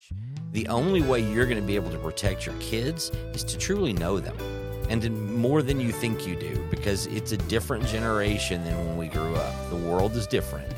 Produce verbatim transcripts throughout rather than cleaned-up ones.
The only way you're going to be able to protect your kids is to truly know them, and to more than you think you do, because it's a different generation than when we grew up. The world is different.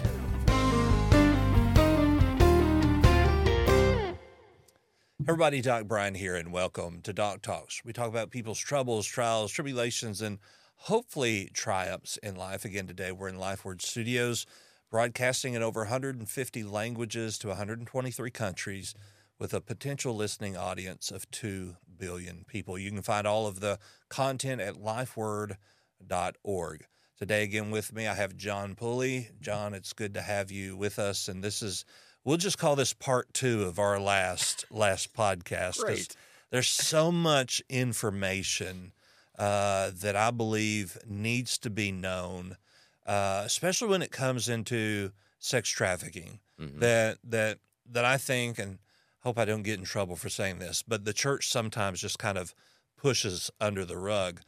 Everybody, Doc Brian here, and welcome to Doc Talks. We talk about people's troubles, trials, tribulations, and hopefully triumphs in life. Again, today we're in LifeWord Studios, broadcasting in over one hundred fifty languages to one hundred twenty-three countries with a potential listening audience of two billion people. You can find all of the content at lifeword dot org. Today, again, with me, I have John Pulley. John, it's good to have you with us, and this is We'll just call this part two of our last last podcast. Great. There's so much information uh, that I believe needs to be known, uh, especially when it comes into sex trafficking. Mm-hmm. That that that I think, and hope I don't get in trouble for saying this, but the church sometimes just kind of pushes under the rug.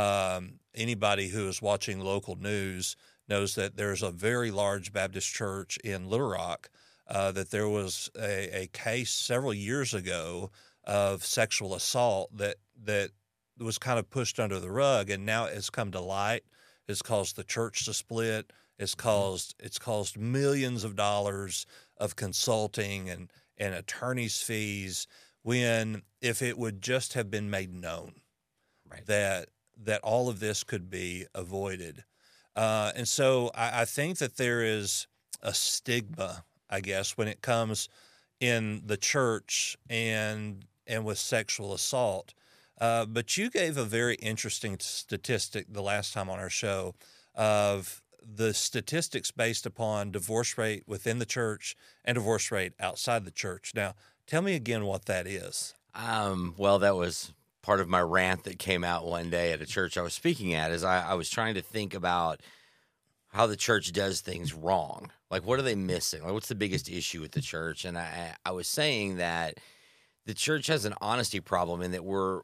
Um, anybody who is watching local news knows that there's a very large Baptist church in Little Rock. Uh, that there was a, a case several years ago of sexual assault that that was kind of pushed under the rug, and now it's come to light. It's caused the church to split. It's caused it's caused millions of dollars of consulting and, and attorney's fees. When if it would just have been made known, right, that that all of this could be avoided, uh, and so I, I think that there is a stigma, I guess, when it comes in the church and and with sexual assault. Uh, but you gave a very interesting statistic the last time on our show of the statistics based upon divorce rate within the church and divorce rate outside the church. Now, tell me again what that is. Um, well, that was part of my rant that came out one day at a church I was speaking at, is I, I was trying to think about how the church does things wrong. Like, what are they missing? Like, what's the biggest issue with the church? And I, I was saying that the church has an honesty problem in that we're,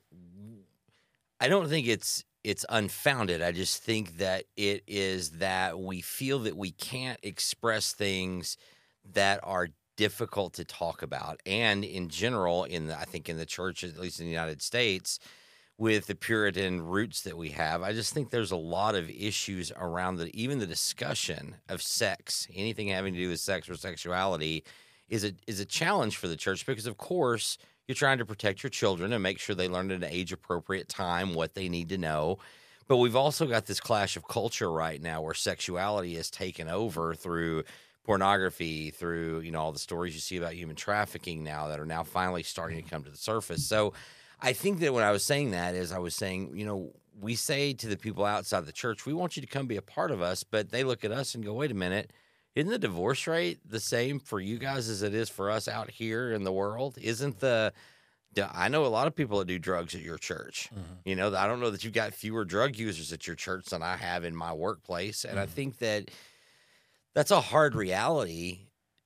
I don't think it's it's unfounded. I just think that it is that we feel that we can't express things that are difficult to talk about. And in general, in the, I think in the church, at least in the United States, with the Puritan roots that we have, I just think there's a lot of issues around the, even the discussion of sex, anything having to do with sex or sexuality is a is a challenge for the church, because of course you're trying to protect your children and make sure they learn at an age appropriate time what they need to know. But we've also got this clash of culture right now where sexuality is taken over through pornography, through, you know, all the stories you see about human trafficking now that are now finally starting to come to the surface. So I think that when I was saying that is I was saying, you know, we say to the people outside the church, we want you to come be a part of us, but they look at us and go, wait a minute, isn't the divorce rate the same for you guys as it is for us out here in the world? Isn't the, I know a lot of people that do drugs at your church. Mm-hmm. You know, I don't know that you've got fewer drug users at your church than I have in my workplace. And mm-hmm. I think that that's a hard reality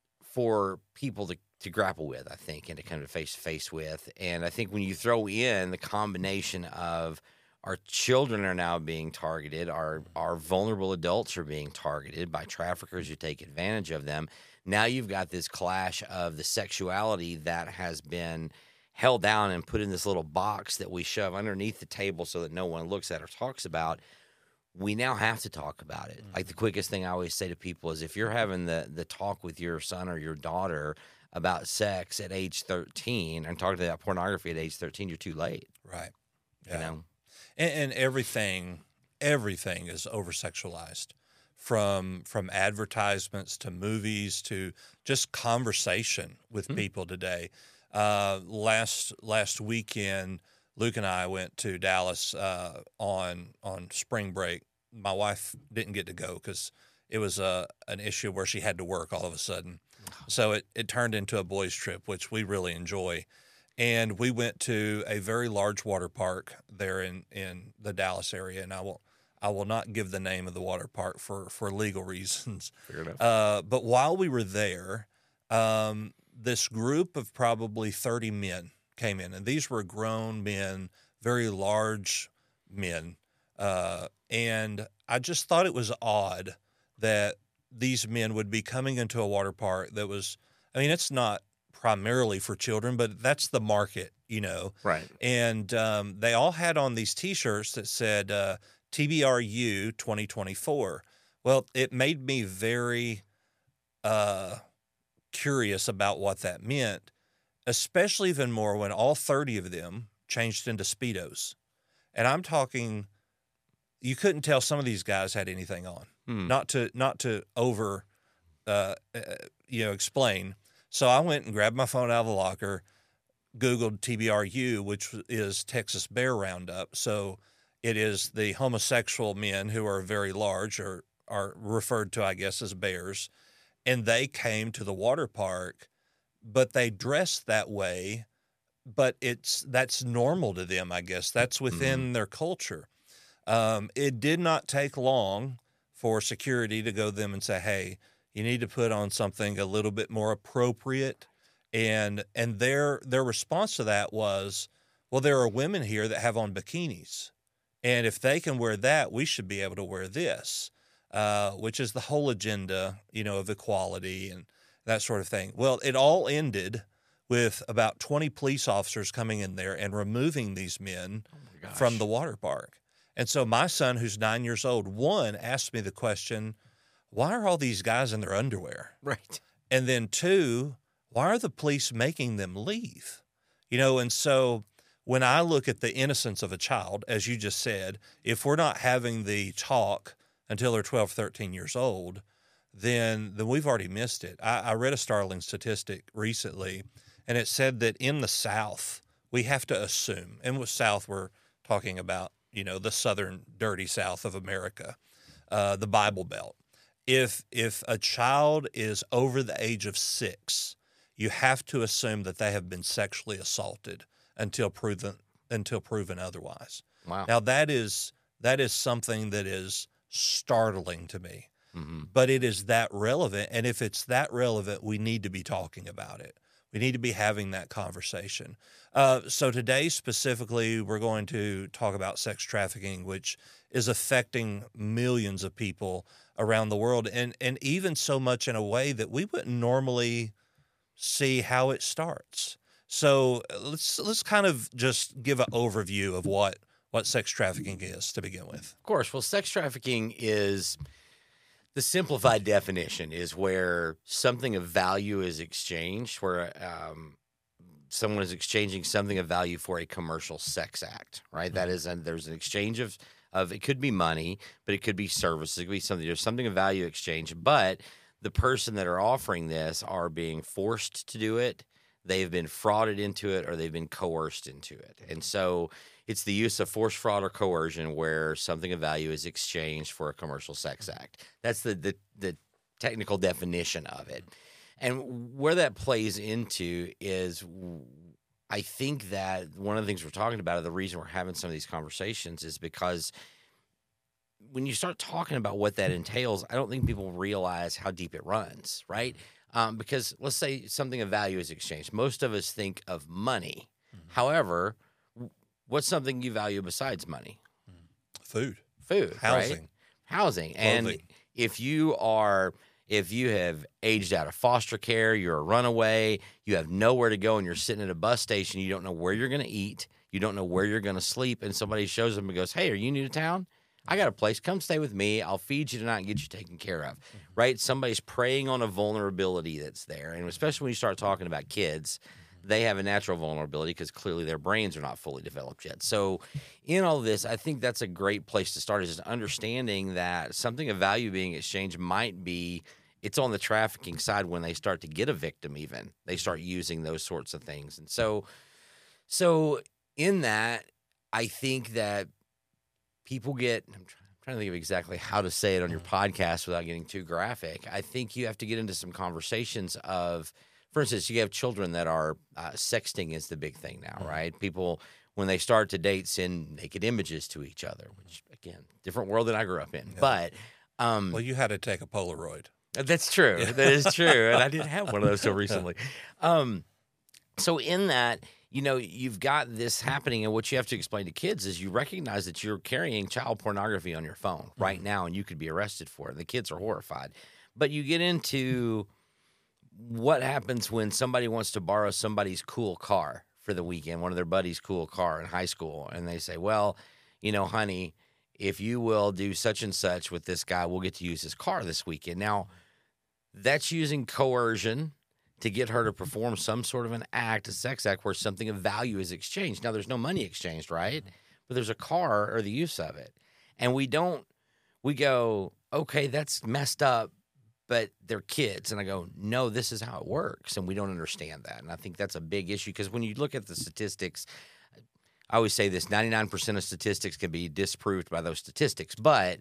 for people to to grapple with, I think, and to come to face-to-face with. And I think when you throw in the combination of our children are now being targeted, our, our vulnerable adults are being targeted by traffickers who take advantage of them, now you've got this clash of the sexuality that has been held down and put in this little box that we shove underneath the table so that no one looks at or talks about. We now have to talk about it. Mm-hmm. Like the quickest thing I always say to people is if you're having the the talk with your son or your daughter about sex at age thirteen and talking about pornography at age thirteen, you're too late. Right. Yeah. You know? And, and everything, everything is over-sexualized, from from advertisements to movies to just conversation with mm-hmm. people today. Uh, last last weekend, Luke and I went to Dallas uh, on on spring break. My wife didn't get to go because it was a, an issue where she had to work all of a sudden. So it, it turned into a boys' trip, which we really enjoy. And we went to a very large water park there in, in the Dallas area. And I will I will not give the name of the water park for, for legal reasons. Fair enough. Uh, but while we were there, um, this group of probably thirty men came in. And these were grown men, very large men. Uh, and I just thought it was odd that these men would be coming into a water park that was, I mean, it's not primarily for children, but that's the market, you know. Right. And um, they all had on these T-shirts that said uh, T B R U twenty twenty-four. Well, it made me very uh, curious about what that meant, especially even more when all thirty of them changed into Speedos. And I'm talking, you couldn't tell some of these guys had anything on. Hmm. Not to not to over, uh, uh, you know, explain. So I went and grabbed my phone out of the locker, Googled T B R U, which is Texas Bear Roundup. So it is the homosexual men who are very large, or are referred to, I guess, as bears. And they came to the water park, but they dressed that way. But it's that's normal to them, I guess. That's within mm-hmm. their culture. Um, it did not take long for security to go to them and say, hey, you need to put on something a little bit more appropriate. And and their their response to that was, well, there are women here that have on bikinis. And if they can wear that, we should be able to wear this, uh, which is the whole agenda, you know, of equality and that sort of thing. Well, it all ended with about twenty police officers coming in there and removing these men oh from the water park. And so my son, who's nine years old, one, asked me the question, why are all these guys in their underwear? Right. And then two, why are the police making them leave? You know, and so when I look at the innocence of a child, as you just said, if we're not having the talk until they're twelve, thirteen years old, then then we've already missed it. I, I read a startling statistic recently, and it said that in the South, we have to assume, and with South we're talking about, you know, the southern dirty South of America, uh, the Bible Belt. If if a child is over the age of six, you have to assume that they have been sexually assaulted until proven until proven otherwise. Wow. Now that is that is something that is startling to me, mm-hmm. but it is that relevant. And if it's that relevant, we need to be talking about it. We need to be having that conversation. Uh, so today specifically, we're going to talk about sex trafficking, which is affecting millions of people around the world, and and even so much in a way that we wouldn't normally see how it starts. So let's let's kind of just give an overview of what what sex trafficking is to begin with. Of course. Well, sex trafficking is, the simplified definition is where something of value is exchanged, where um, someone is exchanging something of value for a commercial sex act, right? Mm-hmm. That is, and there's an exchange of, of, it could be money, but it could be services, it could be something, there's something of value exchange, but the person that are offering this are being forced to do it, they've been frauded into it, or they've been coerced into it. And so it's the use of force, fraud, or coercion where something of value is exchanged for a commercial sex act. That's the the, the technical definition of it. And where that plays into is, I think that one of the things we're talking about, or the reason we're having some of these conversations, is because when you start talking about what that entails, I don't think people realize how deep it runs, right? Um, because let's say something of value is exchanged. Most of us think of money. Mm-hmm. However, what's something you value besides money? Food. Food. Housing. Right? Housing. Clothing. And if you are, if you have aged out of foster care, you're a runaway, you have nowhere to go, and you're sitting at a bus station, you don't know where you're going to eat, you don't know where you're going to sleep, and somebody shows up and goes, hey, are you new to town? I got a place. Come stay with me. I'll feed you tonight and get you taken care of, mm-hmm. right? Somebody's preying on a vulnerability that's there. And especially when you start talking about kids, mm-hmm. they have a natural vulnerability because clearly their brains are not fully developed yet. So in all this, I think that's a great place to start, is just understanding that something of value being exchanged might be, it's on the trafficking side when they start to get a victim even. They start using those sorts of things. And so, so in that, I think that people get, I'm trying to think of exactly how to say it on your podcast without getting too graphic. I think you have to get into some conversations of, for instance, you have children that are, uh, sexting is the big thing now, right? People, when they start to date, send naked images to each other, which, again, different world than I grew up in. Yeah. But, um, well, you had to take a Polaroid. That's true. That is true. And I didn't have one of those till recently. Um, so in that, you know, you've got this happening, and what you have to explain to kids is you recognize that you're carrying child pornography on your phone right now, and you could be arrested for it. The kids are horrified. But you get into what happens when somebody wants to borrow somebody's cool car for the weekend, one of their buddies' cool car in high school, and they say, well, you know, honey, if you will do such and such with this guy, we'll get to use his car this weekend. Now, that's using coercion to get her to perform some sort of an act, a sex act, where something of value is exchanged. Now, there's no money exchanged, right? But there's a car or the use of it. And we don't, we go, okay, that's messed up, but they're kids. And I go, no, this is how it works. And we don't understand that. And I think that's a big issue, because when you look at the statistics, I always say this, ninety-nine percent of statistics can be disproved by those statistics, but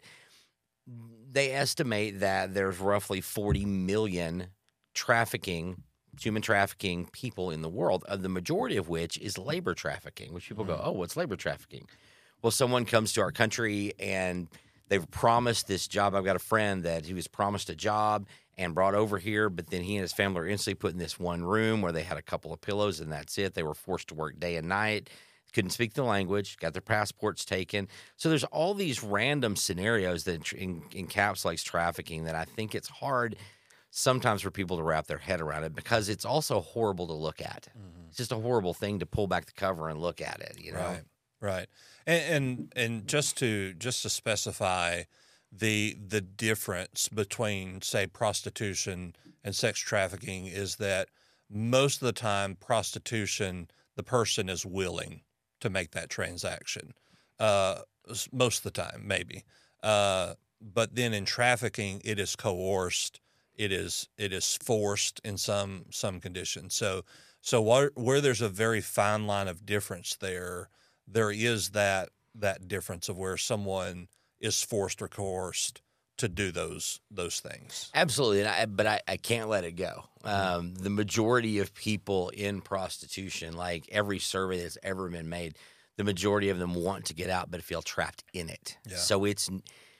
they estimate that there's roughly forty million trafficking, human trafficking people in the world, uh, the majority of which is labor trafficking, which people go, oh, what's labor trafficking? Well, someone comes to our country and they've promised this job. I've got a friend that he was promised a job and brought over here, but then he and his family were instantly put in this one room where they had a couple of pillows and that's it. They were forced to work day and night, couldn't speak the language, got their passports taken. So there's all these random scenarios that en- encapsulates trafficking that I think it's hard sometimes for people to wrap their head around it, because it's also horrible to look at. Mm-hmm. It's just a horrible thing to pull back the cover and look at it, you know? Right, right. And, and and just to just to specify the the difference between, say, prostitution and sex trafficking is that most of the time prostitution, the person is willing to make that transaction. Uh, most of the time, maybe. Uh, but then in trafficking, it is coerced. It is it is forced in some some conditions. So so where, where there's a very fine line of difference there, there is that that difference of where someone is forced or coerced to do those those things. Absolutely, and I, but I, I can't let it go. Um, the majority of people in prostitution, like every survey that's ever been made, the majority of them want to get out but feel trapped in it. Yeah. So it's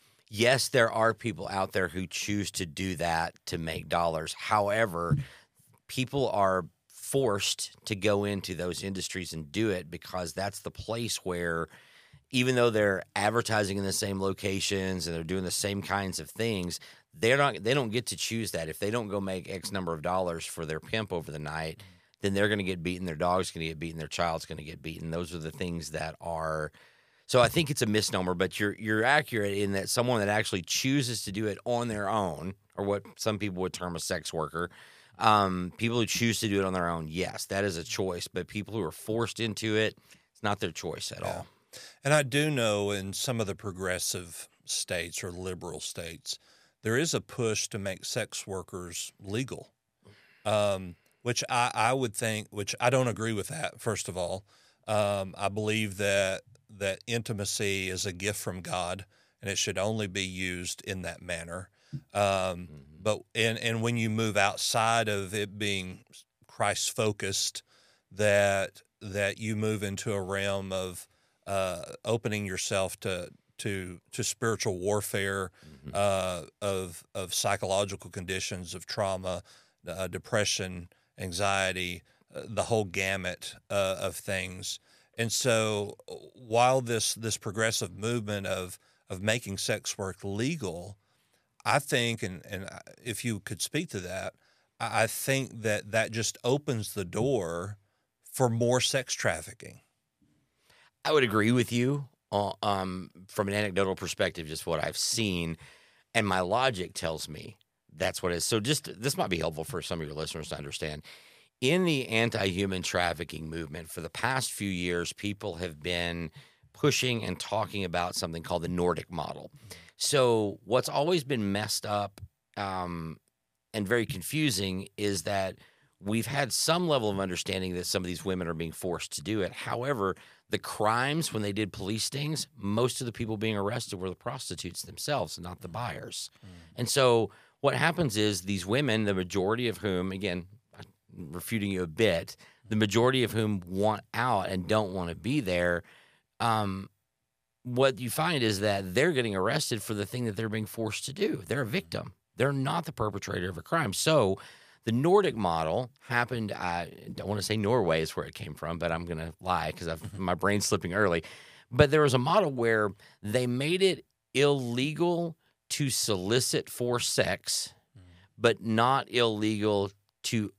yes, there are people out there who choose to do that to make dollars. However, people are forced to go into those industries and do it because that's the place where, even though they're advertising in the same locations and they're doing the same kinds of things, they're not, they don't get to choose that. If they don't go make X number of dollars for their pimp over the night, then they're going to get beaten, their dog's going to get beaten, their child's going to get beaten. Those are the things that are – so I think it's a misnomer, but you're you're accurate in that someone that actually chooses to do it on their own, or what some people would term a sex worker, um, people who choose to do it on their own, yes, that is a choice. But people who are forced into it, it's not their choice at Yeah. all. And I do know in some of the progressive states or liberal states, there is a push to make sex workers legal, um, which I, I would think, which I don't agree with that, first of all. Um, I believe that that intimacy is a gift from God, and it should only be used in that manner. Um, mm-hmm. But and and when you move outside of it being Christ focused, that that you move into a realm of uh, opening yourself to to to spiritual warfare, mm-hmm. uh, of of psychological conditions, of trauma, uh, depression, anxiety, uh, the whole gamut uh, of things. And so, while this this progressive movement of of making sex work legal, I think, and and if you could speak to that, I think that that just opens the door for more sex trafficking. I would agree with you uh, um, from an anecdotal perspective, just what I've seen, and my logic tells me that's what it is. So just this might be helpful for some of your listeners to understand. In the anti-human trafficking movement, for the past few years, people have been pushing and talking about something called the Nordic model. So what's always been messed up um, and very confusing is that we've had some level of understanding that some of these women are being forced to do it. However, the crimes, when they did police stings, most of the people being arrested were the prostitutes themselves, not the buyers. Mm. And so what happens is these women, the majority of whom, again, refuting you a bit, the majority of whom want out and don't want to be there, um, what you find is that they're getting arrested for the thing that they're being forced to do. They're a victim. They're not the perpetrator of a crime. So the Nordic model happened, I don't want to say Norway is where it came from, but I'm going to lie because my brain's slipping early. But there was a model where they made it illegal to solicit for sex, but not illegal to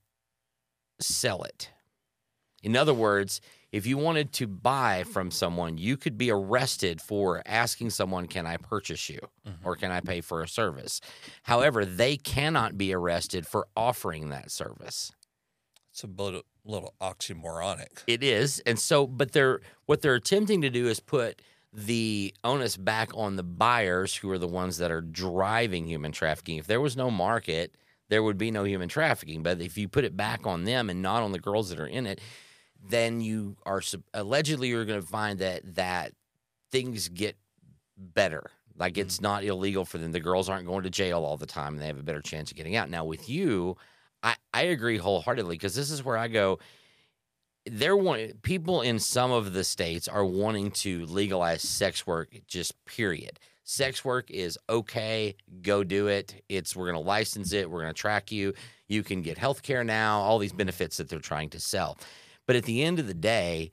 sell it. In other words, if you wanted to buy from someone, you could be arrested for asking someone, can I purchase you Mm-hmm. or can I pay for a service? However, they cannot be arrested for offering that service. It's a little, little oxymoronic. It is. And so, but they're, what they're attempting to do is put the onus back on the buyers who are the ones that are driving human trafficking. If there was no market, there would be no human trafficking. But if you put it back on them and not on the girls that are in it, then you are allegedly you're going to find that that things get better. Like it's mm-hmm. not illegal for them. The girls aren't going to jail all the time, and they have a better chance of getting out. Now, with you, I, I agree wholeheartedly, because this is where I go. There want people in some of the states are wanting to legalize sex work. Just period. Sex work is okay. Go do it. It's we're going to license it. We're going to track you. You can get health care now. All these benefits that they're trying to sell. But at the end of the day,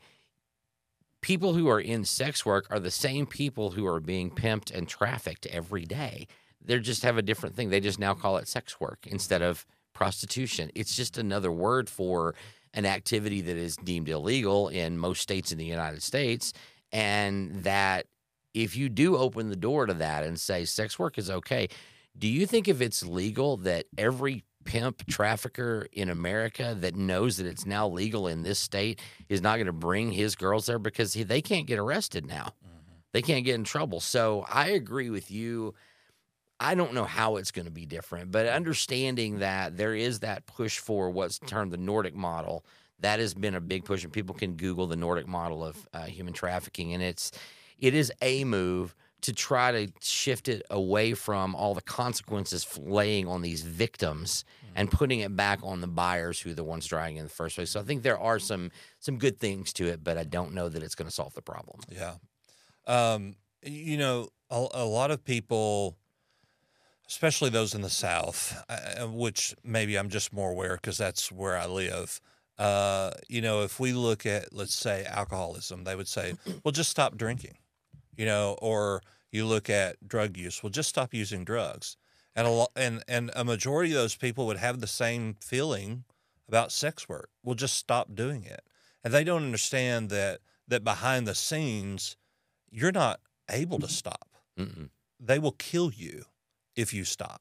people who are in sex work are the same people who are being pimped and trafficked every day. They just have a different thing. They just now call it sex work instead of prostitution. It's just another word for an activity that is deemed illegal in most states in the United States. And that if you do open the door to that and say sex work is okay, do you think if it's legal that every pimp trafficker in America that knows that it's now legal in this state is not going to bring his girls there because he, they can't get arrested now? Mm-hmm. They can't get in trouble. So I agree with you. I don't know how it's going to be different, but understanding that there is that push for what's termed the Nordic model, that has been a big push, and people can Google the Nordic model of uh, human trafficking, and it's it is a move to try to shift it away from all the consequences laying on these victims and putting it back on the buyers who are the ones driving in the first place. So I think there are some some good things to it, but I don't know that it's going to solve the problem. Yeah. Um, you know, a, a lot of people, especially those in the South, uh, which maybe I'm just more aware because that's where I live. Uh, you know, if we look at, let's say, alcoholism, they would say, well, just stop drinking, you know, or you look at drug use, well, just stop using drugs. And a lot, and, and a majority of those people would have the same feeling about sex work. We'll just stop doing it. And they don't understand that that behind the scenes, you're not able to stop. Mm-mm. They will kill you if you stop.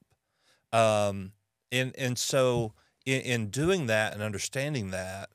Um, and and so in, in doing that and understanding that,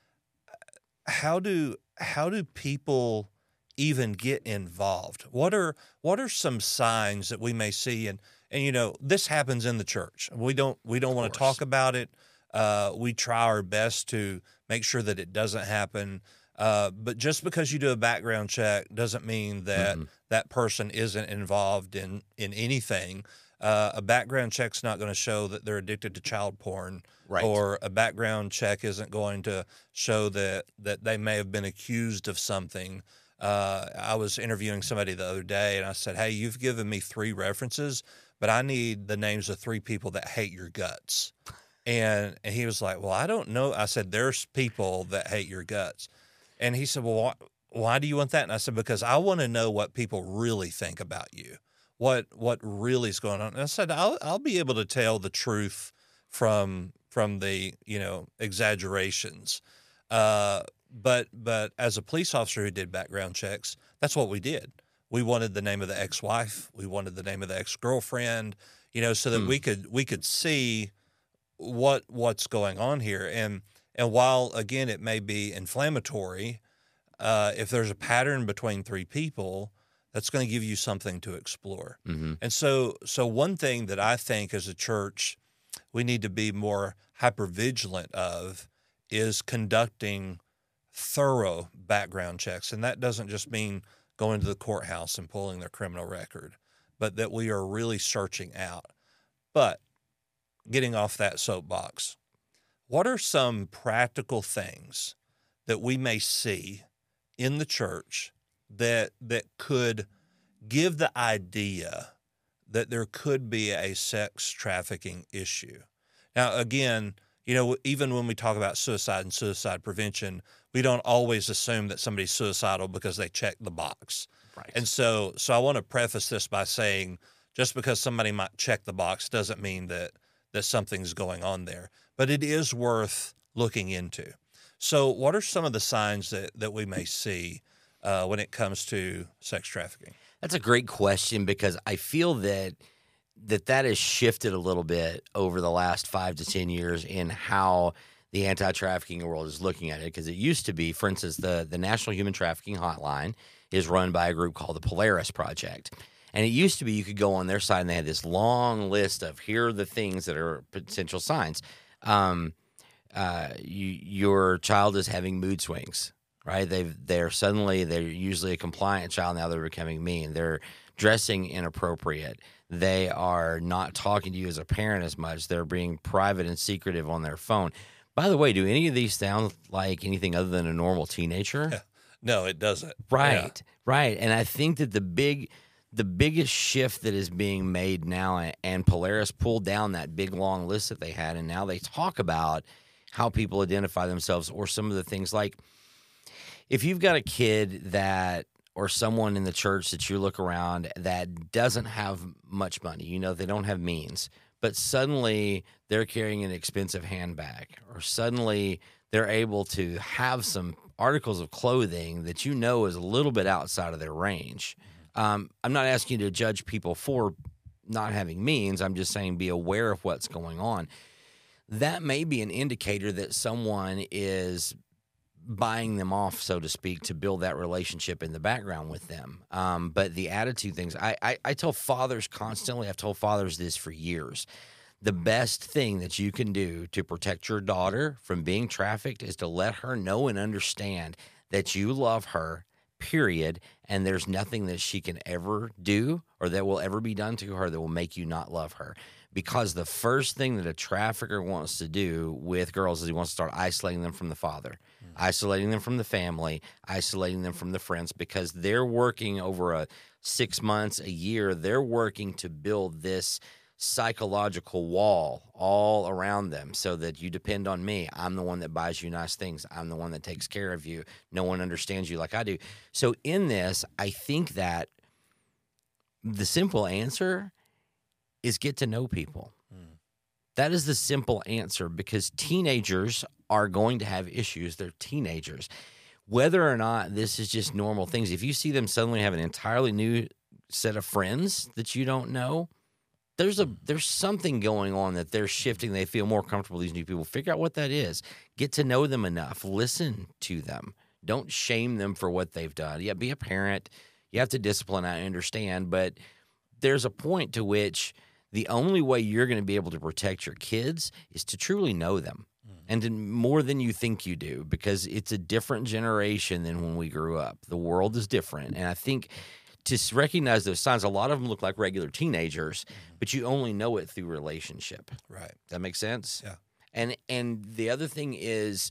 how do how do people even get involved? What are what are some signs that we may see? And and you know, this happens in the church. We don't we don't want to talk about it. Uh, we try our best to make sure that it doesn't happen. Uh, but just because you do a background check doesn't mean that mm-hmm. that person isn't involved in in anything. Uh, a background check's not going to show that they're addicted to child porn, right. Or a background check isn't going to show that that they may have been accused of something. Uh, I was interviewing somebody the other day, and I said, "Hey, you've given me three references, but I need the names of three people that hate your guts." And, and he was like, "Well, I don't know." I said, "There's people that hate your guts." And he said, "Well, why, why do you want that?" And I said, "Because I want to know what people really think about you. What what really is going on?" And I said, I'll I'll be able to tell the truth from from the, you know, exaggerations. Uh, but but as a police officer who did background checks, that's what we did. We wanted the name of the ex-wife, we wanted the name of the ex-girlfriend, you know, so that hmm. we could we could see what what's going on here. And and while again it may be inflammatory, uh, if there's a pattern between three people, that's going to give you something to explore. Mm-hmm. And so, so one thing that I think as a church we need to be more hypervigilant of is conducting thorough background checks. And that doesn't just mean going to the courthouse and pulling their criminal record, but that we are really searching out. But getting off that soapbox, what are some practical things that we may see in the church that that could give the idea that there could be a sex trafficking issue? Now, again, you know, even when we talk about suicide and suicide prevention, we don't always assume that somebody's suicidal because they check the box. Right. And so, so I want to preface this by saying just because somebody might check the box doesn't mean that that something's going on there. but it is worth looking into. So what are some of the signs that, that we may see uh, when it comes to sex trafficking? That's a great question, because I feel that that that has shifted a little bit over the last five to ten years in how the anti-trafficking world is looking at it. Because it used to be, for instance, the, the National Human Trafficking Hotline is run by a group called the Polaris Project. And it used to be you could go on their site and they had this long list of here are the things that are potential signs. Um, uh, you, your child is having mood swings, right? They've, they're suddenly, they're usually a compliant child. Now they're becoming mean. They're dressing inappropriate. They are not talking to you as a parent as much. They're being private and secretive on their phone. By the way, do any of these sound like anything other than a normal teenager? No, it doesn't. Right, Yeah. right. And I think that the big, the biggest shift that is being made now, and Polaris pulled down that big long list that they had, and now they talk about how people identify themselves, or some of the things like, if you've got a kid that, or someone in the church that you look around that doesn't have much money, you know, they don't have means, but suddenly they're carrying an expensive handbag, or suddenly they're able to have some articles of clothing that you know is a little bit outside of their range. Um, I'm not asking you to judge people for not having means. I'm just saying be aware of what's going on. That may be an indicator that someone is buying them off, so to speak, to build that relationship in the background with them. Um, but the attitude things, I, I, I tell fathers constantly, I've told fathers this for years, the best thing that you can do to protect your daughter from being trafficked is to let her know and understand that you love her, period, and there's nothing that she can ever do or that will ever be done to her that will make you not love her. Because the first thing that a trafficker wants to do with girls is he wants to start isolating them from the father, mm. isolating them from the family, isolating them from the friends, because they're working over a six months, a year, they're working to build this psychological wall all around them so that you depend on me. I'm the one that buys you nice things. I'm the one that takes care of you. No one understands you like I do. So in this, I think that the simple answer is get to know people. Mm. That is the simple answer, because teenagers are going to have issues. They're teenagers. Whether or not this is just normal things, if you see them suddenly have an entirely new set of friends that you don't know, there's a there's something going on that they're shifting. They feel more comfortable with these new people. Figure out what that is. Get to know them enough. Listen to them. Don't shame them for what they've done. Yeah, be a parent. You have to discipline, I understand, but there's a point to which the only way you're going to be able to protect your kids is to truly know them, mm. and to, more than you think you do, because it's a different generation than when we grew up. The world is different, and I think to recognize those signs, a lot of them look like regular teenagers, mm. but you only know it through relationship. Right. That makes sense? Yeah. And and the other thing is,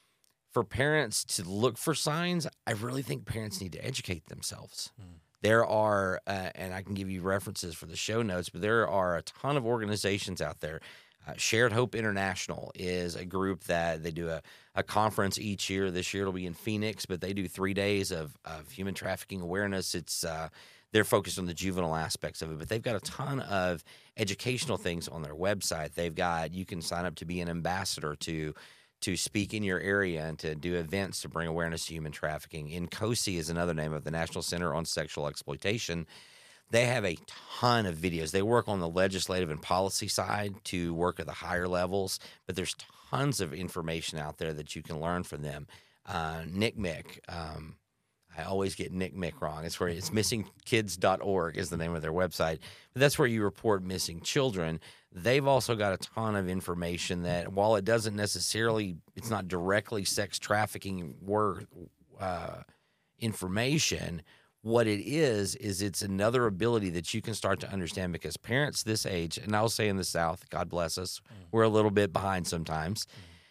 for parents to look for signs, I really think parents need to educate themselves. Mm. There are, uh, and I can give you references for the show notes, but there are a ton of organizations out there. Uh, Shared Hope International is a group that they do a, a conference each year. This year it'll be in Phoenix, but they do three days of, of human trafficking awareness. It's uh, they're focused on the juvenile aspects of it, but they've got a ton of educational things on their website. They've got, you can sign up to be an ambassador to to speak in your area and to do events to bring awareness to human trafficking. INCOSE is another name of the National Center on Sexual Exploitation. They have a ton of videos. They work on the legislative and policy side to work at the higher levels, but there's tons of information out there that you can learn from them. Uh, N C M E C, um, I always get N C M E C wrong. It's where it's missing kids dot org is the name of their website. But that's where you report missing children. They've also got a ton of information that, while it doesn't necessarily, it's not directly sex trafficking work, uh, information, what it is, is it's another ability that you can start to understand, because parents this age, and I'll say in the South, God bless us, mm. we're a little bit behind sometimes,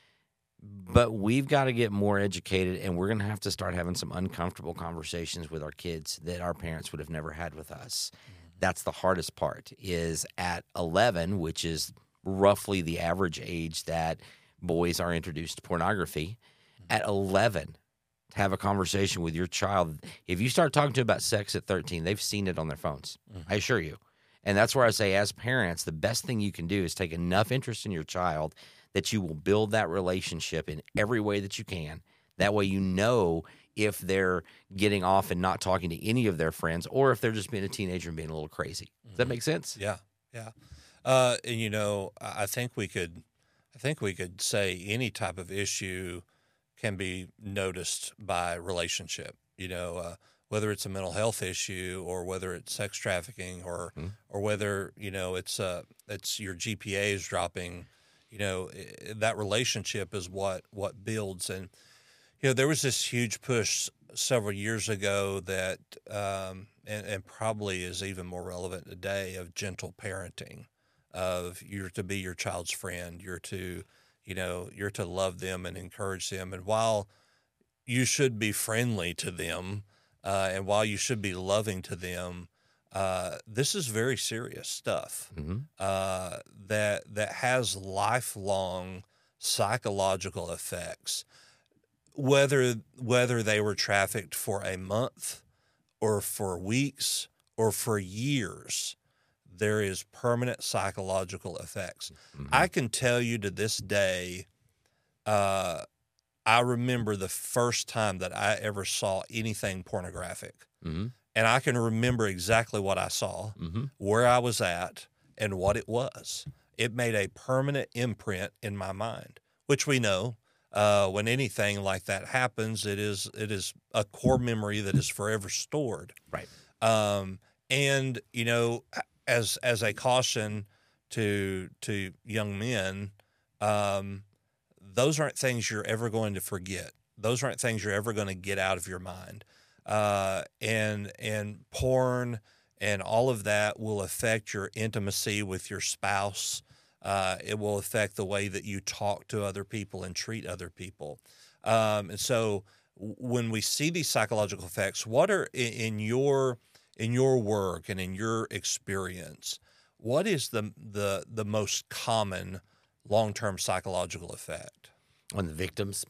mm. but we've got to get more educated, and we're going to have to start having some uncomfortable conversations with our kids that our parents would have never had with us. Mm. That's the hardest part, is at eleven, which is roughly the average age that boys are introduced to pornography. At eleven, to have a conversation with your child. If you start talking to them about sex at thirteen, they've seen it on their phones. Mm-hmm. I assure you. And that's where I say, as parents, the best thing you can do is take enough interest in your child that you will build that relationship in every way that you can. That way you know if they're getting off and not talking to any of their friends, or if they're just being a teenager and being a little crazy. Does that make sense? Yeah, yeah. Uh, and you know, I I think we could, I think we could say any type of issue can be noticed by relationship. You know, uh, whether it's a mental health issue or whether it's sex trafficking or Mhm. or whether you know it's uh it's your G P A is dropping. You know, i- that relationship is what what builds. And you know, there was this huge push several years ago that, um, and, and probably is even more relevant today, of gentle parenting, of you're to be your child's friend, you're to, you know, you're to love them and encourage them. And while you should be friendly to them, uh, and while you should be loving to them, uh, this is very serious stuff Mm-hmm. uh, that that has lifelong psychological effects, whether whether they were trafficked for a month or for weeks or for years. There is permanent psychological effects. Mm-hmm. I can tell you to this day, uh, I remember the first time that I ever saw anything pornographic. Mm-hmm. And I can remember exactly what I saw, Mm-hmm. where I was at, and what it was. It made a permanent imprint in my mind, which we know uh, when anything like that happens, it is it is a core memory that is forever stored. Right. Um, and you know, as as a caution to to young men, um, those aren't things you're ever going to forget. Those aren't things you're ever going to get out of your mind. Uh, and and porn and all of that will affect your intimacy with your spouse. Uh, it will affect the way that you talk to other people and treat other people. Um, and so, w- when we see these psychological effects, what are in, in your in your work and in your experience, what is the the the most common long-term psychological effect? On the victims,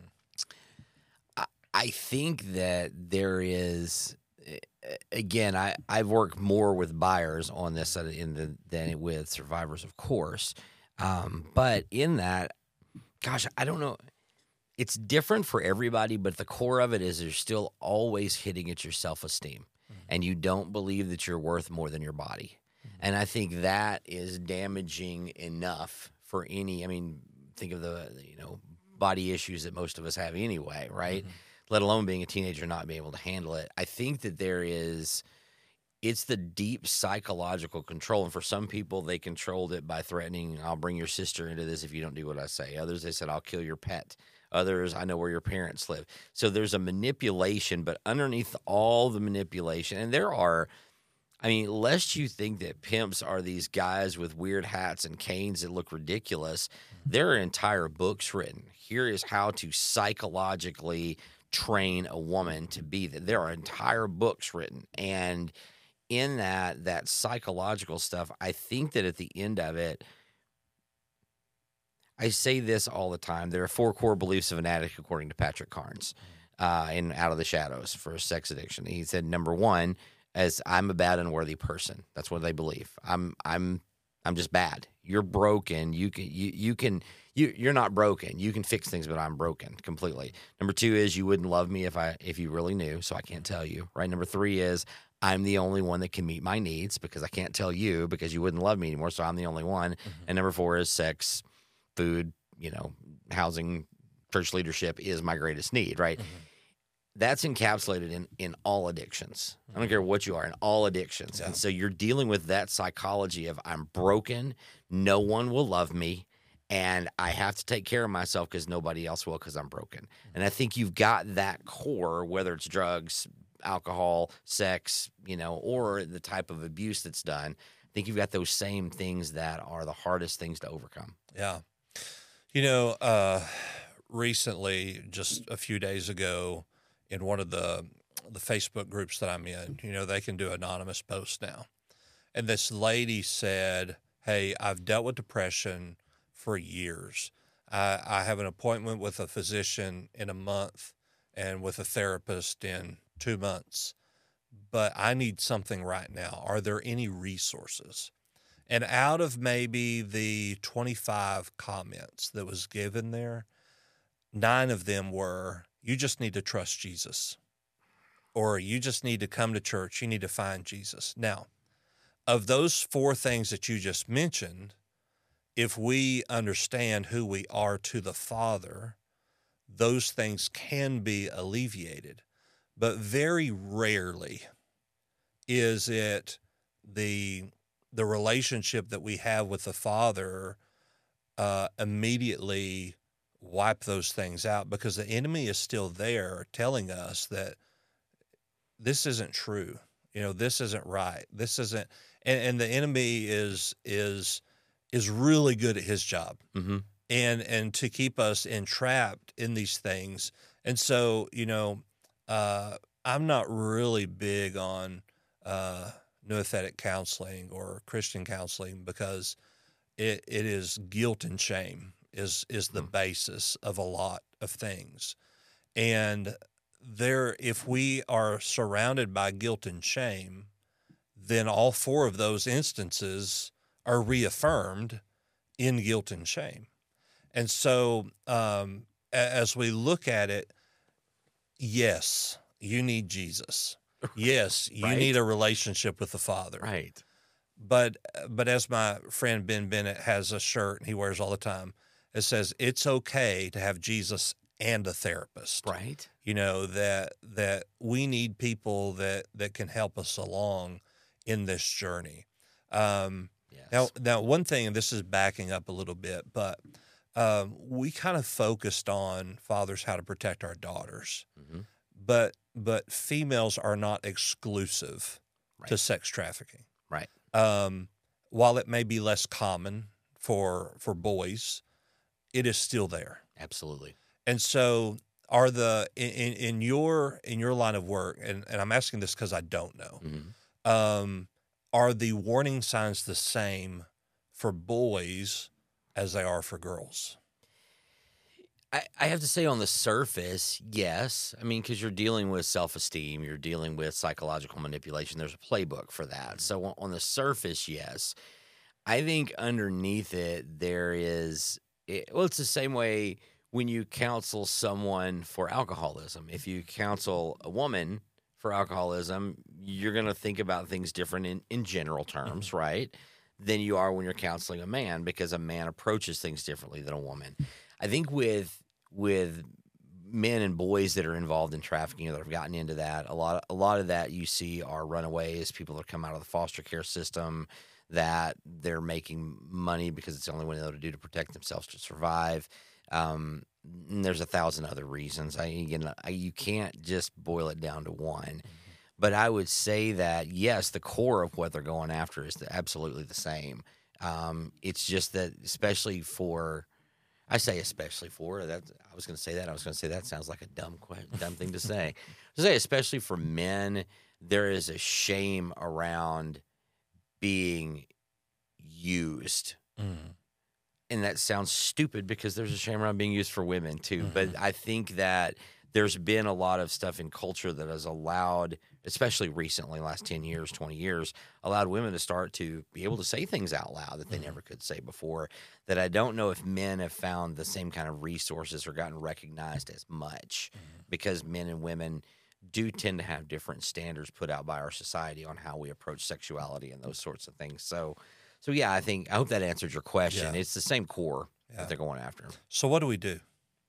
I, I think that there is. eh, Again, I I've worked more with buyers on this side of- in the than with survivors, of course. Um, but in that, gosh, I don't know. It's different for everybody, but the core of it is you're still always hitting at your self-esteem, and you don't believe that you're worth more than your body. And I think that is damaging enough for any. I mean, think of the you know body issues that most of us have anyway, right? Let alone being a teenager and not being able to handle it. I think that there is, it's the deep psychological control. And for some people, they controlled it by threatening, I'll bring your sister into this if you don't do what I say. Others, they said, I'll kill your pet. Others, I know where your parents live. So there's a manipulation, but underneath all the manipulation, and there are, I mean, lest you think that pimps are these guys with weird hats and canes that look ridiculous, there are entire books written. Here is how to psychologically train a woman to be that. There are entire books written. And in that, that psychological stuff, I think that at the end of it, I say this all the time. There are four core beliefs of an addict, according to Patrick Carnes, uh, in Out of the Shadows for sex addiction. He said, number one, as I'm a bad, unworthy person. That's what they believe. I'm, I'm, I'm just bad. You're broken. You can, you, you can, you, you're not broken. You can fix things, but I'm broken completely. Number two is you wouldn't love me if I, if you really knew. So I can't tell you. Right. Number three is I'm the only one that can meet my needs because I can't tell you because you wouldn't love me anymore. So I'm the only one. Mm-hmm. And number four is sex, food, you know, housing, church leadership is my greatest need. Right. Mm-hmm. That's encapsulated in, in all addictions. I don't care what you are, in all addictions. Yeah. And so you're dealing with that psychology of I'm broken, no one will love me, and I have to take care of myself because nobody else will because I'm broken. And I think you've got that core, whether it's drugs, alcohol, sex, you know, or the type of abuse that's done. I think you've got those same things that are the hardest things to overcome. Yeah. You know, uh, recently, just a few days ago, in one of the the Facebook groups that I'm in, you know, they can do anonymous posts now. And this lady said, hey, I've dealt with depression for years. I, I have an appointment with a physician in a month and with a therapist in two months, but I need something right now. Are there any resources? And out of maybe the twenty-five comments that was given there, nine of them were, you just need to trust Jesus, or you just need to come to church. You need to find Jesus. Now, of those four things that you just mentioned, if we understand who we are to the Father, those things can be alleviated. But very rarely is it the the relationship that we have with the Father uh, immediately wipe those things out, because the enemy is still there telling us that this isn't true. You know, this isn't right. This isn't, and, and the enemy is is is really good at his job, Mm-hmm. and and to keep us entrapped in these things. And so, you know, uh, I'm not really big on uh, nouthetic counseling or Christian counseling, because it, it is guilt and shame is is the Mm. basis of a lot of things. And there, if we are surrounded by guilt and shame, then all four of those instances are reaffirmed in guilt and shame. And so, um, a- as we look at it, yes, you need Jesus. Yes, you Right. need a relationship with the Father. Right. But but as my friend Ben Bennett has a shirt and he wears all the time, it says it's okay to have Jesus and a therapist. Right. You know, that that we need people that that can help us along in this journey. Um, Yes. now, now one thing, and this is backing up a little bit, but um, we kind of focused on fathers how to protect our daughters, Mm-hmm. but but females are not exclusive to Right. sex trafficking. Right. Um, while it may be less common for for boys, it is still there. Absolutely. And so, are the in, in in your in your line of work, and, and I'm asking this because I don't know, Mm-hmm. um, are the warning signs the same for boys as they are for girls? I, I have to say, on the surface, yes. I mean, because you're dealing with self-esteem, you're dealing with psychological manipulation. There's a playbook for that. So on- on the surface, yes. I think underneath it, there is, it, well, it's the same way when you counsel someone for alcoholism. If you counsel a woman for alcoholism, you're going to think about things different in, in general terms, right, than you are when you're counseling a man, because a man approaches things differently than a woman. I think with with men and boys that are involved in trafficking or that have gotten into that, a lot a lot of that you see are runaways, people that come out of the foster care system, that they're making money because it's the only way they're able to do to protect themselves, to survive. Um, and there's a thousand other reasons. I again, I, you can't just boil it down to one. But I would say that, yes, the core of what they're going after is the, absolutely the same. Um, it's just that, especially for, I say especially for, that, I was going to say that, I was going to say that sounds like a dumb que- dumb thing to say. I say especially for men, there is a shame around being used. Mm. And that sounds stupid because there's a shame around being used for women too. Mhm. But I think that there's been a lot of stuff in culture that has allowed, especially recently, last ten years, twenty years, allowed women to start to be able to say things out loud that they Mhm. never could say before, that I don't know if men have found the same kind of resources or gotten recognized as much, Mhm. because men and women do tend to have different standards put out by our society on how we approach sexuality and those sorts of things. So, so yeah, I think, I hope that answered your question. Yeah. It's the same core Yeah. that they're going after. So what do we do?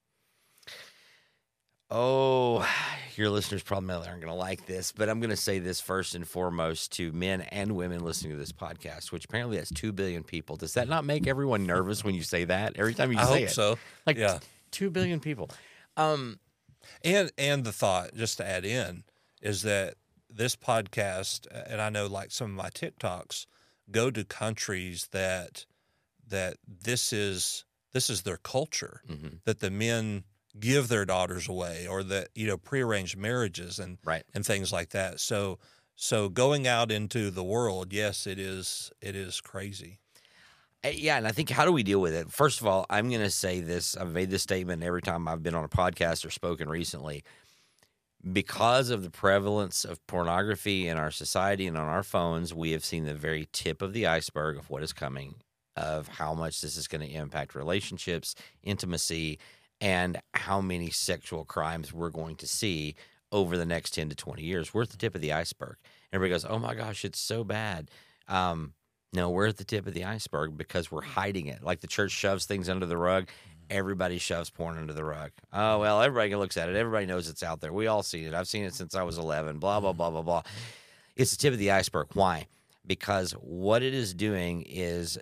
Oh, your listeners probably aren't going to like this, but I'm going to say this first and foremost to men and women listening to this podcast, which apparently has two billion people. Does that not make everyone nervous when you say that? Every time you I say hope it. so. Like Yeah. two billion people. Um, And and the thought, just to add in, is that this podcast, and I know like some of my TikToks go to countries that that this is this is their culture, mhm, that the men give their daughters away, or that, you know, prearranged marriages and right. and things like that. So so going out into the world, yes, it is it is crazy. Uh, Yeah, and I think, how do we deal with it? First of all, I'm going to say this. I've made this statement every time I've been on a podcast or spoken recently. because of the prevalence of pornography in our society and on our phones, we have seen the very tip of the iceberg of what is coming, of how much this is going to impact relationships, intimacy, and how many sexual crimes we're going to see over the next ten to twenty years. We're at the tip of the iceberg. Everybody goes, oh my gosh, it's so bad. Um, no, we're at the tip of the iceberg because we're hiding it. Like the church shoves things under the rug. Everybody shoves porn under the rug. Oh, well, everybody looks at it. Everybody knows it's out there. We all see it. I've seen it since I was eleven, blah, blah, blah, blah, blah. It's the tip of the iceberg. Why? Because what it is doing is,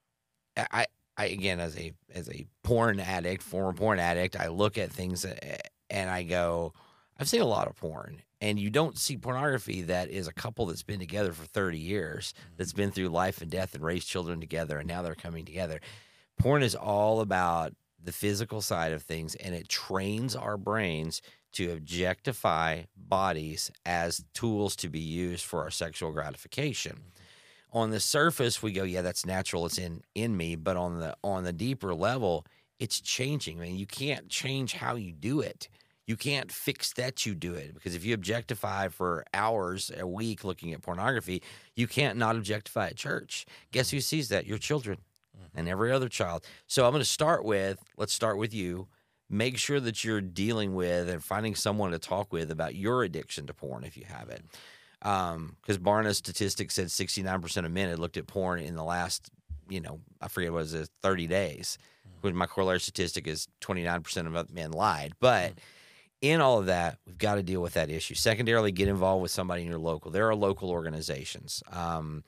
I, I again, as a as a porn addict, former porn addict, I look at things and I go, I've seen a lot of porn. And you don't see pornography that is a couple that's been together for thirty years, that's been through life and death and raised children together, and now they're coming together. Porn is all about the physical side of things, and it trains our brains to objectify bodies as tools to be used for our sexual gratification. Mm-hmm. On the surface, we go, yeah, that's natural. It's in, in me. But on the on the deeper level, it's changing. I mean, you can't change how you do it. You can't fix that you do it, because if you objectify for hours a week looking at pornography, you can't not objectify at church. Guess who sees that? Your children. And every other child. So I'm going to start with, let's start with you. Make sure that you're dealing with and finding someone to talk with about your addiction to porn if you have it. Because um, Barna's statistics said sixty-nine percent of men had looked at porn in the last, you know, I forget what it was, thirty days. When my corollary statistic is twenty-nine percent of men lied. But in all of that, we've got to deal with that issue. Secondarily, get involved with somebody in your local. There are local organizations. Um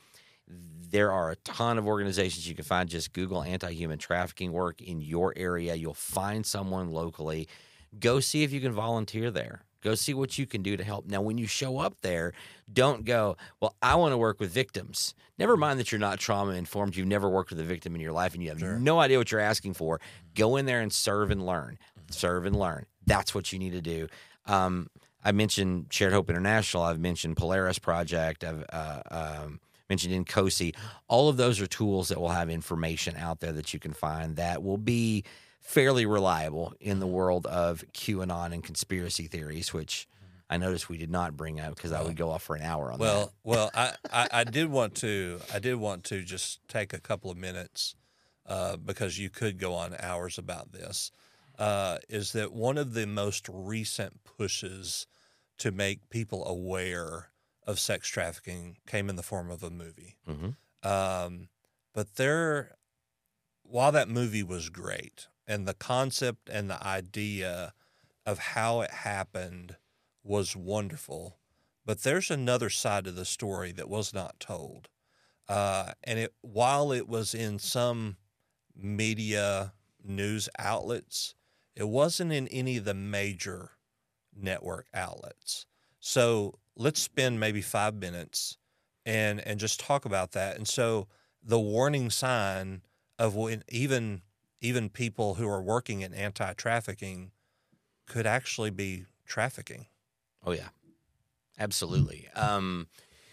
There are a ton of organizations you can find. Just Google anti-human trafficking work in your area. You'll find someone locally. Go see if you can volunteer there. Go see what you can do to help. Now, when you show up there, don't go, well, I want to work with victims. Never mind that you're not trauma-informed. You've never worked with a victim in your life, and you have sure. no idea what you're asking for. Go in there and serve and learn. Serve and learn. That's what you need to do. Um, I mentioned Shared Hope International. I've mentioned Polaris Project. I've uh, um, mentioned in COSI. All of those are tools that will have information out there that you can find that will be fairly reliable in the world of QAnon and conspiracy theories, which I noticed we did not bring up because I would go off for an hour on well, that. Well, I, I, I did want to I did want to just take a couple of minutes uh, because you could go on hours about this. Uh, is that one of the most recent pushes to make people aware of sex trafficking came in the form of a movie. Mm-hmm. Um, but there, while that movie was great, and the concept and the idea of how it happened was wonderful, but there's another side of the story that was not told. Uh, and it, while it was in some media news outlets, it wasn't in any of the major network outlets. So let's spend maybe five minutes and and just talk about that. And so the warning sign of when even even people who are working in anti-trafficking could actually be trafficking. Oh, yeah, absolutely. Um,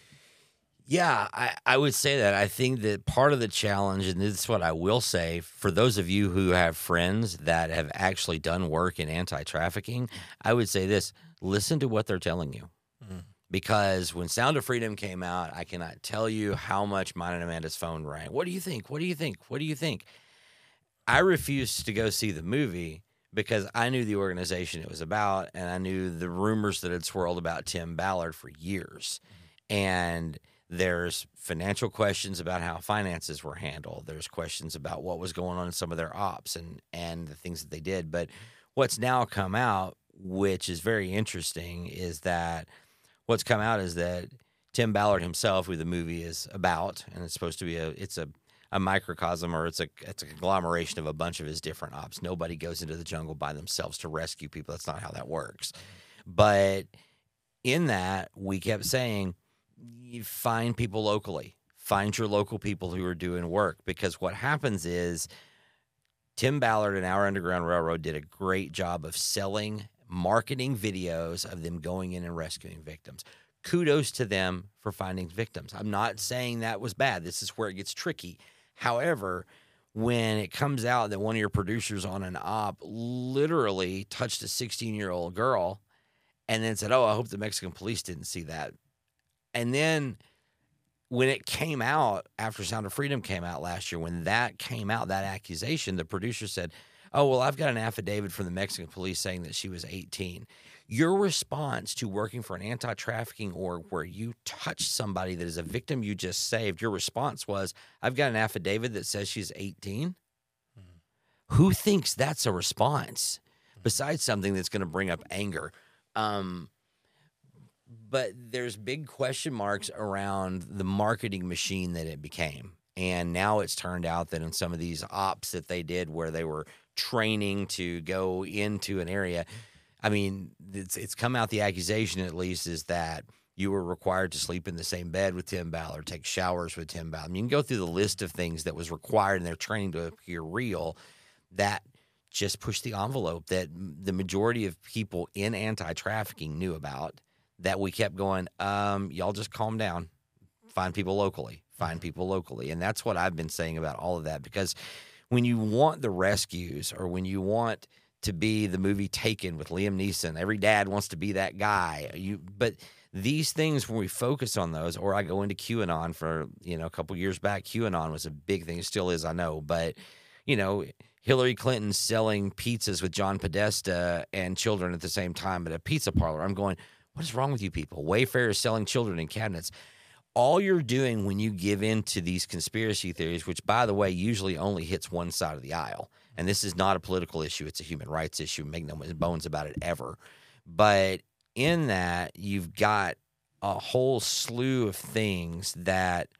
yeah, I, I would say that. I think that part of the challenge, and this is what I will say, for those of you who have friends that have actually done work in anti-trafficking, I would say this: listen to what they're telling you. Mm. Because when Sound of Freedom came out, I cannot tell you how much mine and Amanda's phone rang. What do you think? What do you think? What do you think? I refused to go see the movie because I knew the organization it was about, and I knew the rumors that had swirled about Tim Ballard for years. Mm. And there's financial questions about how finances were handled. There's questions about what was going on in some of their ops and, and the things that they did. But what's now come out, which is very interesting, is that what's come out is that Tim Ballard himself, who the movie is about, and it's supposed to be a it's a, a microcosm, or it's a it's a conglomeration of a bunch of his different ops. Nobody goes into the jungle by themselves to rescue people. That's not how that works. But in that, we kept saying, you find people locally. Find your local people who are doing work, because what happens is Tim Ballard and Our Underground Railroad did a great job of selling, marketing videos of them going in and rescuing victims. Kudos to them for finding victims. I'm not saying that was bad. This is where it gets tricky. However, when it comes out that one of your producers on an op literally touched a sixteen-year-old girl and then said, "Oh, I hope the Mexican police didn't see that." And then when it came out after Sound of Freedom came out last year, when that came out, that accusation, the producer said, "Oh, well, I've got an affidavit from the Mexican police saying that she was eighteen." Your response to working for an anti-trafficking org where you touched somebody that is a victim you just saved, your response was, "I've got an affidavit that says she's eighteen." Mm-hmm. Who thinks that's a response besides something that's going to bring up anger? Um, but there's big question marks around the marketing machine that it became. And now it's turned out that in some of these ops that they did where they were training to go into an area, I mean, it's it's come out, the accusation at least is that you were required to sleep in the same bed with Tim Ballard, take showers with Tim Ballard. I mean, you can go through the list of things that was required in their training to appear real that just pushed the envelope that the majority of people in anti-trafficking knew about, that we kept going, um, y'all just calm down, find people locally, find people locally. And that's what I've been saying about all of that, because when you want the rescues or when you want to be the movie Taken with Liam Neeson, every dad wants to be that guy. You, but these things, when we focus on those, or I go into QAnon for, you know, a couple years back, QAnon was a big thing. It still is, I know. But, you know, Hillary Clinton selling pizzas with John Podesta and children at the same time at a pizza parlor. I'm going, what is wrong with you people? Wayfair is selling children in cabinets. All you're doing when you give in to these conspiracy theories, which, by the way, usually only hits one side of the aisle, and this is not a political issue, it's a human rights issue, make no bones about it ever. But in that, you've got a whole slew of things that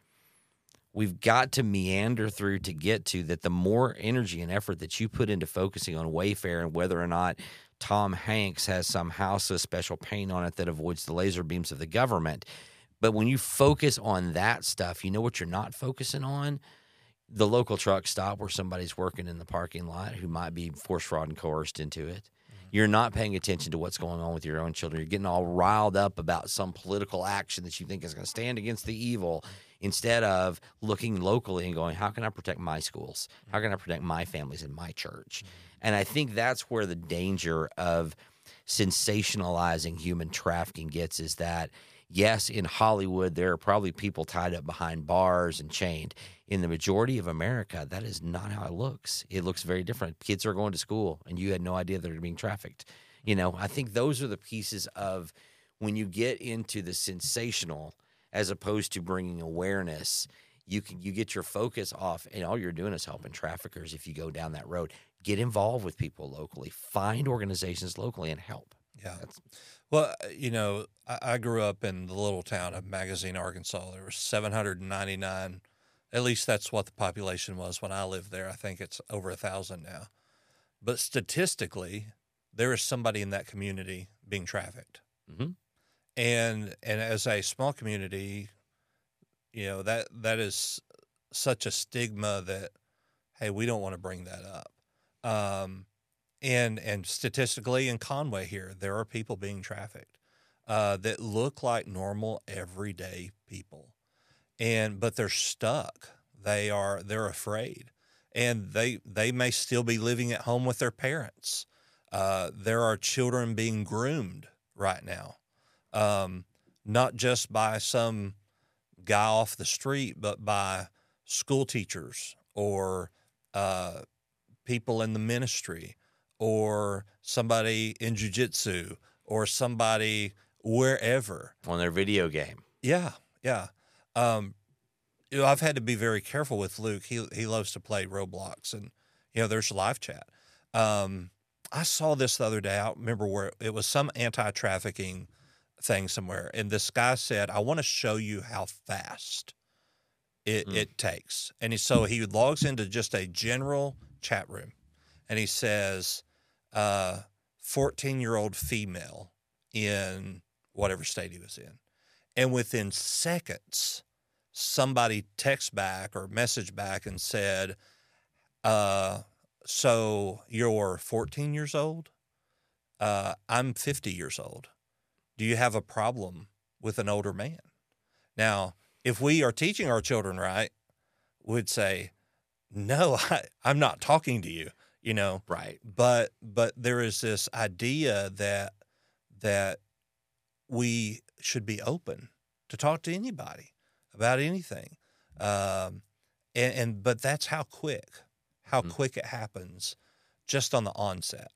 we've got to meander through to get to, that the more energy and effort that you put into focusing on Wayfair and whether or not Tom Hanks has some house with special paint on it that avoids the laser beams of the government. But when you focus on that stuff, you know what you're not focusing on? The local truck stop where somebody's working in the parking lot who might be forced, fraud, and coerced into it. Mm-hmm. You're not paying attention to what's going on with your own children. You're getting all riled up about some political action that you think is going to stand against the evil, instead of looking locally and going, how can I protect my schools? How can I protect my families in my church? Mm-hmm. And I think that's where the danger of sensationalizing human trafficking gets, is that, yes, in Hollywood, there are probably people tied up behind bars and chained. In the majority of America, that is not how it looks. It looks very different. Kids are going to school, and you had no idea they're being trafficked. You know, I think those are the pieces of when you get into the sensational as opposed to bringing awareness, you can you get your focus off, and all you're doing is helping traffickers if you go down that road. Get involved with people locally. Find organizations locally and help. Yeah. That's, Well, you know, I, I grew up in the little town of Magazine, Arkansas. There were seven hundred ninety-nine. At least that's what the population was when I lived there. I think it's over a thousand now. But statistically, there is somebody in that community being trafficked. Mm-hmm. And and as a small community, you know, that that is such a stigma that, hey, we don't want to bring that up. Um, and and statistically in Conway here, there are people being trafficked uh, that look like normal, everyday people. And but they're stuck. They are they're afraid, and they they may still be living at home with their parents. Uh, there are children being groomed right now, um, not just by some guy off the street, but by school teachers or uh, people in the ministry, or somebody in jiu-jitsu, or somebody wherever on their video game. Yeah, yeah. Um, you know, I've had to be very careful with Luke. He he loves to play Roblox, and you know, there's live chat. Um, I saw this the other day. I don't remember where it was, some anti-trafficking thing somewhere, and this guy said, "I want to show you how fast it mm. it takes." And he, so he logs into just a general chat room, and he says, uh, fourteen-year-old female in whatever state he was in. And within seconds, somebody text back or message back and said, uh, so you're fourteen years old? Uh, I'm fifty years old. Do you have a problem with an older man? Now, if we are teaching our children right, we'd say, no, I, I'm not talking to you, you know. Right. But but there is this idea that that we should be open to talk to anybody about anything. Um, and, and but that's how quick, how mm-hmm. quick it happens, just on the onset.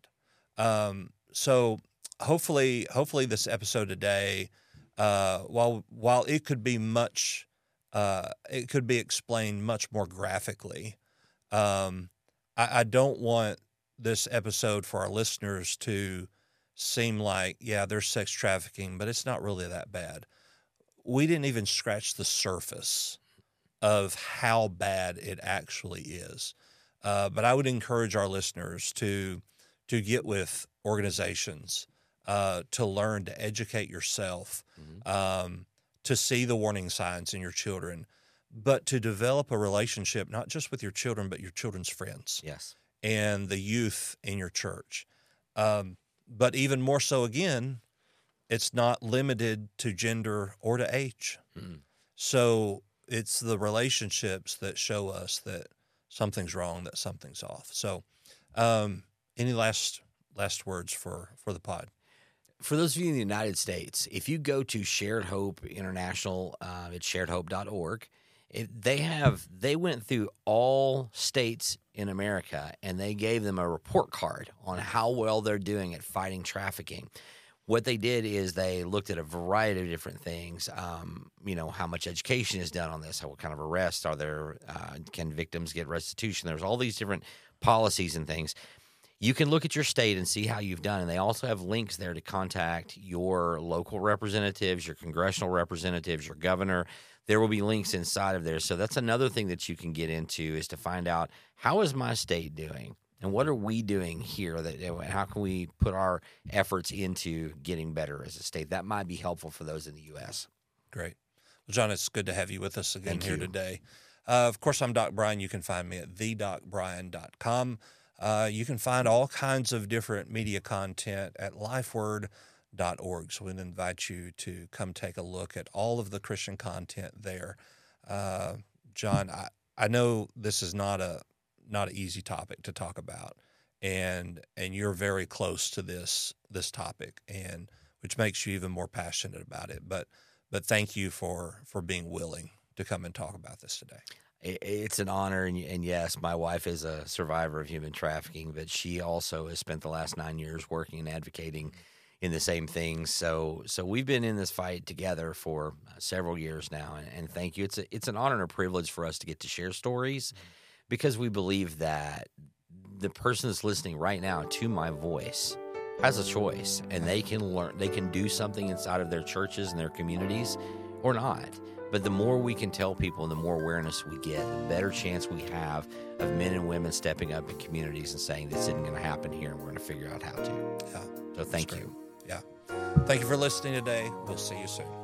Um, so hopefully, hopefully this episode today, uh, while while it could be much, uh, it could be explained much more graphically. Um, I, I don't want this episode for our listeners to seem like, yeah, there's sex trafficking, but it's not really that bad. We didn't even scratch the surface of how bad it actually is. Uh, but I would encourage our listeners to to get with organizations, uh, to learn to educate yourself, mm-hmm. um, to see the warning signs in your children, but to develop a relationship not just with your children, but your children's friends. Yes. And the youth in your church. Um, but even more so, again, it's not limited to gender or to age. Mm. So it's the relationships that show us that something's wrong, that something's off. So um, any last last words for, for the pod? For those of you in the United States, if you go to Shared Hope International, uh, it's shared hope dot org, it, they have they went through all states in America, and they gave them a report card on how well they're doing at fighting trafficking. What they did is they looked at a variety of different things. Um, you know, how much education is done on this? How, what kind of arrests are there? Uh, can victims get restitution? There's all these different policies and things. You can look at your state and see how you've done, and they also have links there to contact your local representatives, your congressional representatives, your governor. There will be links inside of there. So that's another thing that you can get into, is to find out, how is my state doing? And what are we doing here? That how can we put our efforts into getting better as a state? That might be helpful for those in the U S. Great. Well, John, it's good to have you with us again Thank here you. today. Uh, of course, I'm Doc Brian. You can find me at the doc brian dot com. Uh, you can find all kinds of different media content at lifeword dot org. So we'd invite you to come take a look at all of the Christian content there. Uh, John, I, I know this is not a not an easy topic to talk about, and and you're very close to this this topic, and which makes you even more passionate about it. But but thank you for for being willing to come and talk about this today. It's an honor, and, and yes, my wife is a survivor of human trafficking, but she also has spent the last nine years working and advocating in the same things. So so we've been in this fight together for several years now, and, and thank you. It's a, it's an honor and a privilege for us to get to share stories, mm-hmm. because we believe that the person that's listening right now to my voice has a choice, and they can learn, they can do something inside of their churches and their communities or not. But the more we can tell people and the more awareness we get, the better chance we have of men and women stepping up in communities and saying, this isn't going to happen here, and we're going to figure out how to. Yeah. So thank you. Yeah. Thank you for listening today. We'll see you soon.